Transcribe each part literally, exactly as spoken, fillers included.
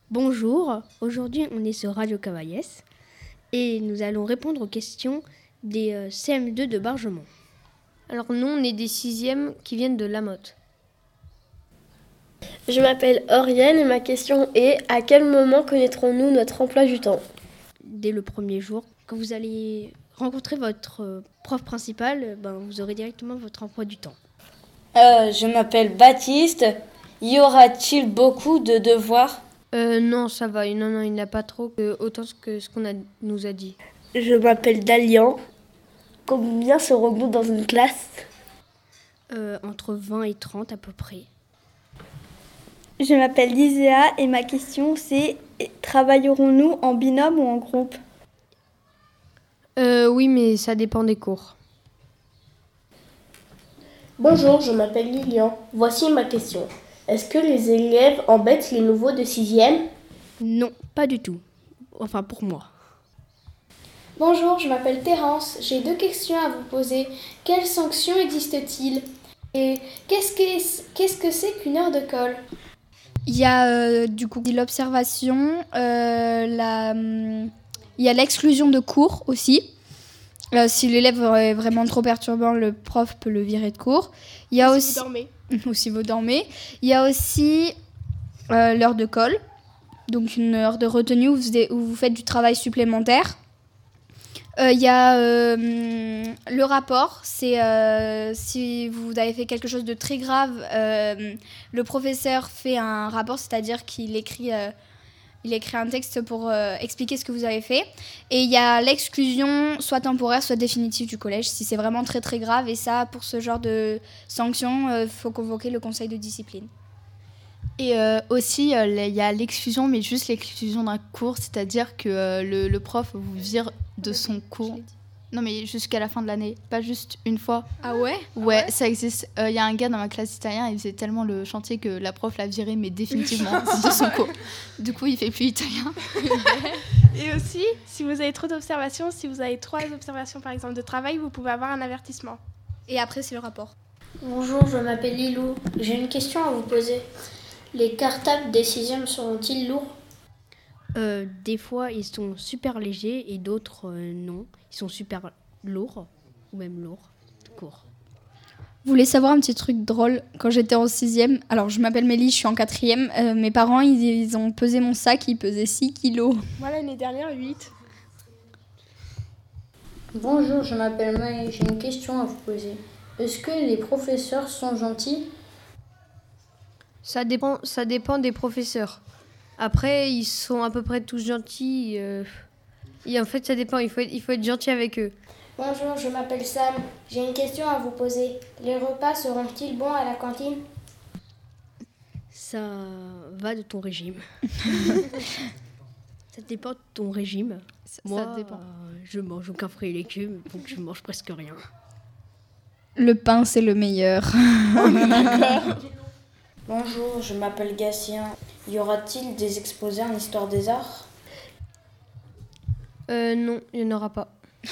Bonjour, aujourd'hui on est sur Radio Cavaillès et nous allons répondre aux questions des euh, C M deux de Bargemont. Alors nous on est des sixièmes qui viennent de La Motte. Je m'appelle Oriane et ma question est « À quel moment connaîtrons-nous notre emploi du temps ?» Dès le premier jour, quand vous allez rencontrer votre euh, prof principal, ben, vous aurez directement votre emploi du temps. Euh, je m'appelle Baptiste. Y aura-t-il beaucoup de devoirs ? Euh, non, ça va. Non, non, il n'y en a pas trop, que, autant que ce qu'on a, nous a dit. Je m'appelle Dalian. Combien serons-nous dans une classe ? euh, Entre vingt et trente à peu près. Je m'appelle Liséa et ma question c'est « Travaillerons-nous en binôme ou en groupe ?» euh, Oui, mais ça dépend des cours. Bonjour, je m'appelle Lilian. Voici ma question. Est-ce que les élèves embêtent les nouveaux de sixième ? Non, pas du tout. Enfin, pour moi. Bonjour, je m'appelle Terence. J'ai deux questions à vous poser. Quelles sanctions existent-t-il ? Et qu'est-ce que, qu'est-ce que c'est qu'une heure de colle ? Il y a euh, du coup l'observation, euh, la, hum, il y a l'exclusion de cours aussi. Euh, si l'élève est vraiment trop perturbant, le prof peut le virer de cours. Il y a si aussi, vous dormez. ou si vous dormez. Il y a aussi euh, l'heure de colle, donc une heure de retenue où vous, où vous faites du travail supplémentaire. Euh, il y a euh, le rapport, c'est euh, si vous avez fait quelque chose de très grave, euh, le professeur fait un rapport, c'est-à-dire qu'il écrit, euh, il écrit un texte pour euh, expliquer ce que vous avez fait. Et il y a l'exclusion, soit temporaire, soit définitive du collège, si c'est vraiment très très grave. Et ça, pour ce genre de sanction, il euh, faut convoquer le conseil de discipline. Et euh, aussi, il euh, y a l'exclusion, mais juste l'exclusion d'un cours, c'est-à-dire que euh, le, le prof vous vire de son cours. Non, mais jusqu'à la fin de l'année, pas juste une fois. Ah ouais ? Ouais, ça existe. Il euh, y a un gars dans ma classe italien, il faisait tellement le chantier que la prof l'a viré, mais définitivement, de son cours. Du coup, il fait plus italien. Et aussi, si vous avez trop d'observations, si vous avez trois observations par exemple de travail, vous pouvez avoir un avertissement. Et après, c'est le rapport. Bonjour, je m'appelle Lilou. J'ai une question à vous poser. Les cartables des sixièmes seront-ils lourds ? Euh, des fois, ils sont super légers et d'autres, euh, non. Ils sont super lourds, ou même lourds, courts. Vous voulez savoir un petit truc drôle ? Quand j'étais en sixième, alors je m'appelle Mélie, je suis en quatrième, euh, mes parents, ils, ils ont pesé mon sac, il pesait six kilos. Moi, l'année dernière, huit. Bonjour, je m'appelle Maë. J'ai une question à vous poser. Est-ce que les professeurs sont gentils ? Ça dépend, ça dépend des professeurs. Après, ils sont à peu près tous gentils. Euh, et en fait, ça dépend. Il faut être, il faut être gentil avec eux. Bonjour, je m'appelle Sam. J'ai une question à vous poser. Les repas seront-ils bons à la cantine ? Ça va de ton régime. Ça dépend de ton régime. Ça, Moi, ça dépend. Euh, je mange aucun fruit et légumes, donc je mange presque rien. Le pain, c'est le meilleur. Bonjour, je m'appelle Gatien. Y aura-t-il des exposés en histoire des arts ? Euh, non, il n'y en aura pas.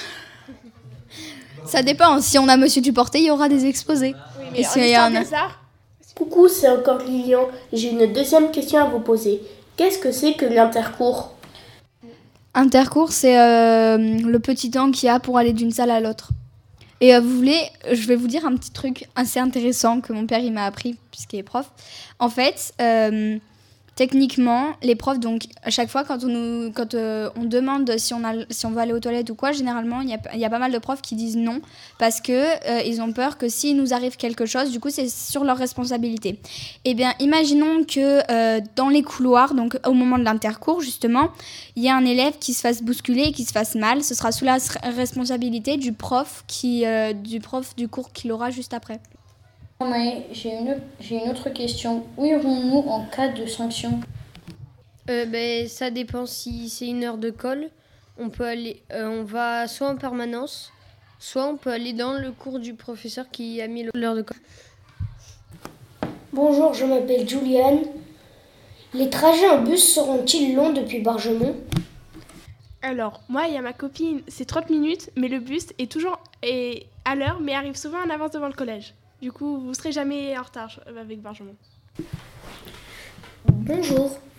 Ça dépend. Si on a Monsieur Duporté, il y aura des exposés. Oui, mais Et en si histoire y en a... des arts. Coucou, c'est encore Lilian. J'ai une deuxième question à vous poser. Qu'est-ce que c'est que l'intercours ? Intercours, c'est euh, le petit temps qu'il y a pour aller d'une salle à l'autre. Et euh, vous voulez, je vais vous dire un petit truc assez intéressant que mon père il m'a appris puisqu'il est prof. En fait, euh, techniquement, les profs, donc à chaque fois quand on nous, quand euh, on demande si on a, si on veut aller aux toilettes ou quoi, généralement il y a, il y a pas mal de profs qui disent non parce que euh, ils ont peur que s'il nous arrive quelque chose, du coup c'est sur leur responsabilité. Eh bien, imaginons que euh, dans les couloirs, donc au moment de l'intercours justement, il y a un élève qui se fasse bousculer et qui se fasse mal. Ce sera sous la responsabilité du prof qui, euh, du prof du cours qu'il aura juste après. Maë, j'ai une, j'ai une autre question. Où irons-nous en cas de sanction ? Euh, ben, ça dépend si c'est une heure de colle. On peut aller, euh, on va soit en permanence, soit on peut aller dans le cours du professeur qui a mis l'heure de colle. Bonjour, je m'appelle Juliane. Les trajets en bus seront-ils longs depuis Bargemont ? Alors, moi, il y a ma copine, c'est trente minutes, mais le bus est toujours est à l'heure, mais arrive souvent en avance devant le collège. Du coup, vous ne serez jamais en retard avec Bargemont. Bonjour, moi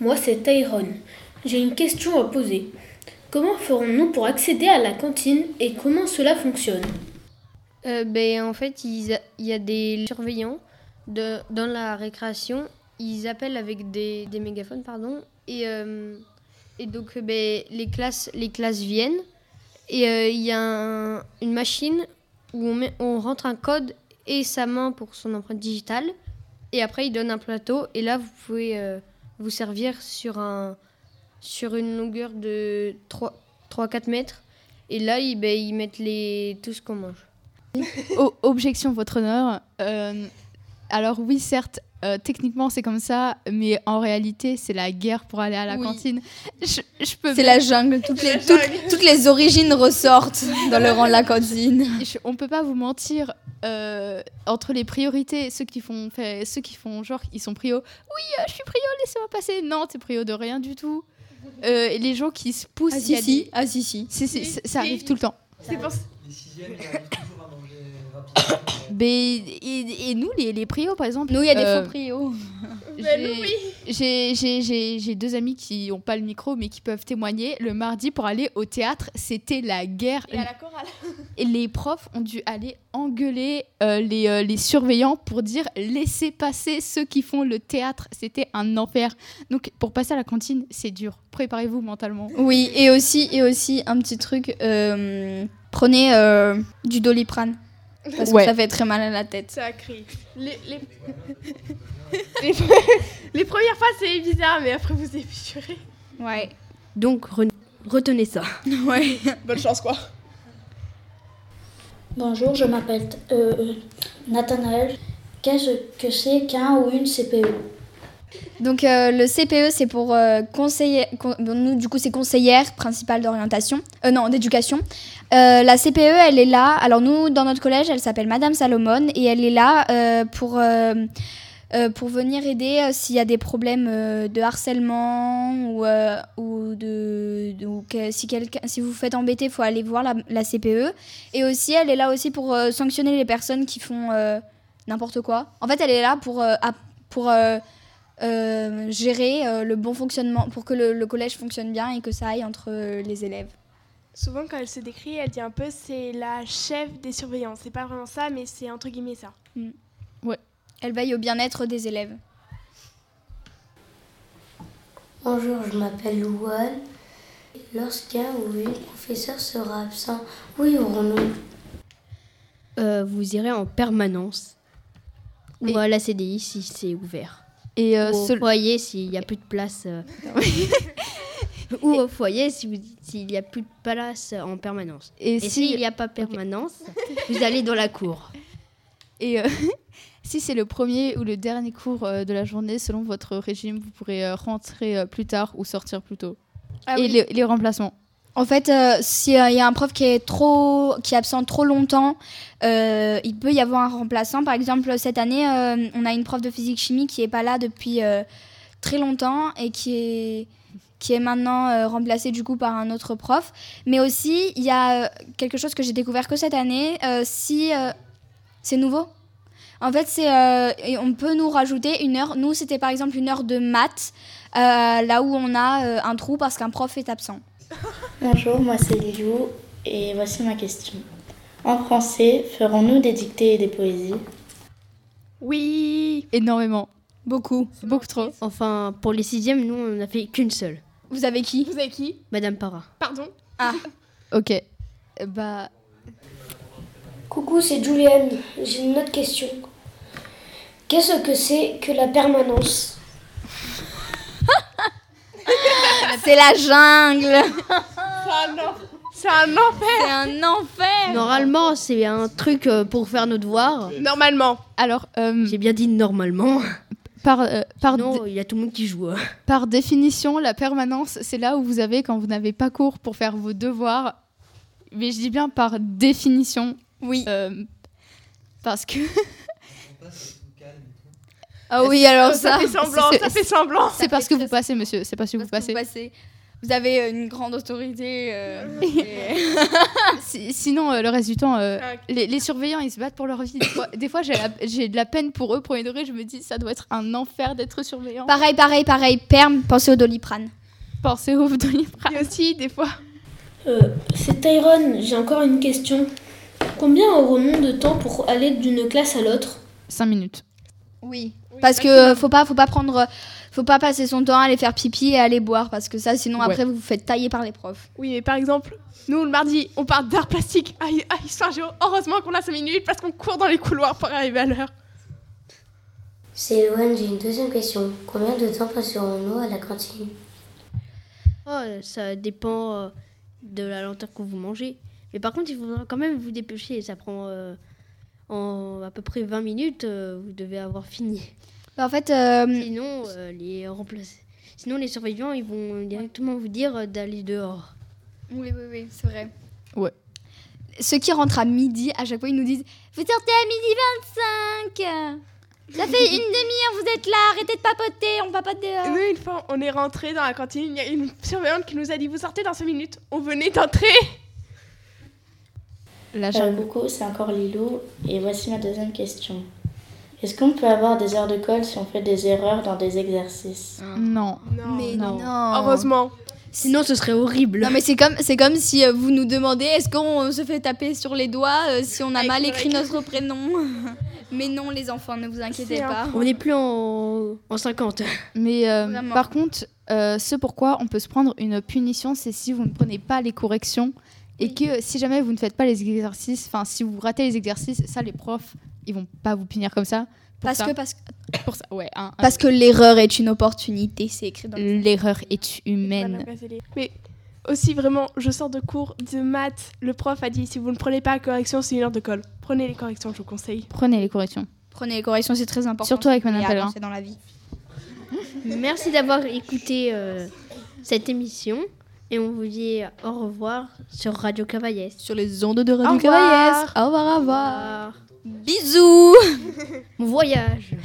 moi c'est Tyrone. J'ai une question à poser. Comment ferons-nous pour accéder à la cantine et comment cela fonctionne ? Euh, ben, en fait, il y a des surveillants de, dans la récréation. Ils appellent avec des, des mégaphones, pardon. Et, euh, et donc, ben, les, classes, les classes viennent. Et euh, il y a un, une machine où on, met, on rentre un code et sa main pour son empreinte digitale. Et après, il donne un plateau. Et là, vous pouvez euh, vous servir sur, un, sur une longueur de trois à quatre mètres. Et là, ils, ben, ils mettent les, tout ce qu'on mange. O- objection, votre honneur. Euh, alors oui, certes, euh, techniquement c'est comme ça, mais en réalité c'est la guerre pour aller à la Oui. cantine. Je, je peux C'est bien- la jungle. Toutes les, toutes, toutes les origines ressortent dans le rang de la cantine. je- on peut pas vous mentir. euh, entre les priorités, ceux qui font, fait, ceux qui font genre ils sont prio. Oui, euh, je suis prio, laissez-moi passer. Non, t'es prio de rien du tout. Euh, et les gens qui se poussent. Ah il y a si, si. des- Ah si, si. c'est- c'est- c'est- ça arrive tout le temps. C'est pour ça. Les sixièmes, ils arrivent toujours à manger rapidement. Mais, et, et nous, les, les prios, par exemple. Nous, il y a des euh, faux prios. Ben, nous, J'ai- oui. J'ai, j'ai, j'ai, j'ai deux amis qui n'ont pas le micro mais qui peuvent témoigner. Le mardi, pour aller au théâtre, c'était la guerre. Et à la chorale. Et les profs ont dû aller engueuler euh, les, euh, les surveillants pour dire laissez passer ceux qui font le théâtre. C'était un enfer. Donc pour passer à la cantine, c'est dur. Préparez-vous mentalement. Oui, et aussi, et aussi un petit truc, euh, prenez euh, du Doliprane. Parce Ouais. que ça fait très mal à la tête. Ça crie. Les, les... les... les premières fois, c'est bizarre, mais après, vous épicurez. Ouais. Donc, re- retenez ça. Ouais. Bonne chance, quoi. Bonjour, je m'appelle euh, Nathanaël. Qu'est-ce que c'est qu'un ou une C P E ? Donc euh, le C P E c'est pour euh, conseiller, con- bon, nous du coup c'est conseillère principale d'orientation, euh, non d'éducation. Euh, la C P E elle est là, alors nous dans notre collège elle s'appelle Madame Salomon et elle est là euh, pour, euh, euh, pour venir aider euh, s'il y a des problèmes euh, de harcèlement ou, euh, ou, de, de- ou que si, quelqu'un, si vous vous faites embêter il faut aller voir la, la C P E. Et aussi elle est là aussi pour euh, sanctionner les personnes qui font euh, n'importe quoi. En fait elle est là pour... Euh, app- pour euh, Euh, gérer euh, le bon fonctionnement pour que le, le collège fonctionne bien et que ça aille entre euh, les élèves. Souvent, quand elle se décrit, elle dit un peu c'est la chef des surveillants. C'est pas vraiment ça, mais c'est entre guillemets ça. Elle veille au bien-être des élèves. Bonjour, je m'appelle Louane. Lorsqu'un ou une professeur sera absent, où irons-nous ? Euh, vous irez en permanence. Ou Et- à la C D I si c'est ouvert. Et euh, Ou au seul- foyer s'il n'y a plus de place. euh. Ou au foyer si vous- s'il n'y a plus de place en permanence. et Et si, s'il n'y a pas permanence, vous allez dans la cour. et, euh, si c'est le premier ou le dernier cours euh, de la journée, selon votre régime, vous pourrez euh, rentrer euh, plus tard ou sortir plus tôt. Ah et oui. les, les remplacements. En fait, euh, s'il y a un prof qui est, trop, qui est absent trop longtemps, euh, il peut y avoir un remplaçant. Par exemple, cette année, euh, on a une prof de physique-chimie qui n'est pas là depuis euh, très longtemps et qui est, qui est maintenant euh, remplacée du coup par un autre prof. Mais aussi, il y a euh, quelque chose que j'ai découvert que cette année. euh, si euh, c'est nouveau. En fait, c'est, euh, et on peut nous rajouter une heure. Nous, c'était par exemple une heure de maths, euh, là où on a euh, un trou parce qu'un prof est absent. Bonjour, moi c'est Lilou et voici ma question. En français, ferons-nous des dictées et des poésies ? Oui, énormément. Beaucoup. Beaucoup trop. Enfin, pour les sixièmes, nous, on n'a fait qu'une seule. Vous avez qui ? Vous avez qui ? Madame Para. Pardon ? Ok. Euh, Bah, Coucou, c'est Julienne. J'ai une autre question. Qu'est-ce que c'est que la permanence ? C'est la jungle. C'est un enfer. C'est un enfer. Normalement, c'est un truc euh, pour faire nos devoirs. Normalement. alors, euh, J'ai bien dit normalement. par, euh, par, Non, il y a tout le monde qui joue. hein. par définition, la permanence, c'est là où vous avez quand vous n'avez pas cours pour faire vos devoirs. Mais je dis bien par définition. Oui. euh, parce que Ah oui, alors Ça ça. fait semblant, c'est- ça fait semblant. c'est parce que vous passez, monsieur. C'est parce que vous passez. passez. Vous avez une grande autorité. Euh, et... Si- Sinon, euh, le reste du temps, euh, les, les surveillants, ils se battent pour leur vie. Des fois, des fois j'ai, la- j'ai de la peine pour eux, premier degré. Je me dis, ça doit être un enfer d'être surveillant. Pareil, pareil, pareil. Perm, pensez au Doliprane. Pensez au Doliprane. Et aussi, des fois. Euh, c'est Tyrone, j'ai encore une question. Combien aurons-nous de temps pour aller d'une classe à l'autre? Cinq minutes. Oui. Parce que faut pas, faut pas prendre, faut pas passer son temps à aller faire pipi et à aller boire parce que ça, sinon Ouais. après vous vous faites tailler par les profs. Oui, mais par exemple, nous, le mardi, on part d'art plastique à, à Histoire Géo. Heureusement qu'on a cinq minutes parce qu'on court dans les couloirs pour arriver à l'heure. C'est Eloane, j'ai une deuxième question. Combien de temps passerons-nous à la cantine? Oh, ça dépend euh, de la lenteur que vous mangez. Mais par contre, il faudra quand même vous dépêcher. Ça prend euh, en à peu près vingt minutes. euh, vous devez avoir fini. Bah, en fait, euh, Sinon, euh, les remplacer. Sinon, les surveillants, ils vont directement vous dire euh, d'aller dehors. oui, oui, oui, c'est vrai. Ouais. Ceux qui rentrent à midi, à chaque fois, ils nous disent vous sortez à midi vingt-cinq. Ça fait une demi-heure, vous êtes là, arrêtez de papoter, on papote dehors. Nous, une fois, on est rentré dans la cantine. Il y a une surveillante qui nous a dit vous sortez dans cinq minutes. On venait d'entrer. Là, Euh, j'avoue. coucou, c'est encore Lilou. Et voici ma deuxième question. Est-ce qu'on peut avoir des heures de colle si on fait des erreurs dans des exercices? Non. Non. Mais non. non. Heureusement. Sinon, ce serait horrible. Non mais c'est comme c'est comme si euh, vous nous demandez est-ce qu'on se fait taper sur les doigts euh, si on a Avec mal le écrit recto. notre prénom. Mais non les enfants, ne vous inquiétez C'est un pas. On n'est plus en, en cinquante. Mais euh, Vraiment. par contre, euh, ce pourquoi on peut se prendre une punition, c'est si vous ne prenez pas les corrections et que si jamais vous ne faites pas les exercices, enfin si vous ratez les exercices, ça les profs, ils vont pas vous punir comme ça. Pour Parce ça. que parce, Pour ça, ouais. un- un- parce que l'erreur est une opportunité, c'est écrit dans le L'erreur est humaine. Mais aussi, vraiment, je sors de cours de maths. Le prof a dit si vous ne prenez pas la correction, c'est une heure de colle. Prenez les corrections, je vous conseille. Prenez les corrections. Prenez les corrections, c'est très important. Surtout avec si vous Madame voulez Pellegrin. avancer dans la vie. Merci d'avoir écouté euh, cette émission. Et on vous dit au revoir sur Radio Cavaillès. Sur les ondes de Au Radio revoir. Cavaillès. Au revoir, au revoir. Au revoir. Bisous. Bon voyage.